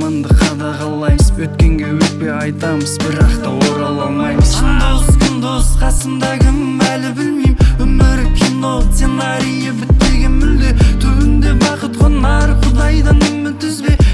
заманды қадағалаймыз, өткенге өкпе айтамыз, бірақ та орала алмаймыз. Күн дос қасымда кім әлі білмейм, өмір кино сценарийі бітпеген мүлде, түбінде бақыт қонар, құдайдан үміт үзбе.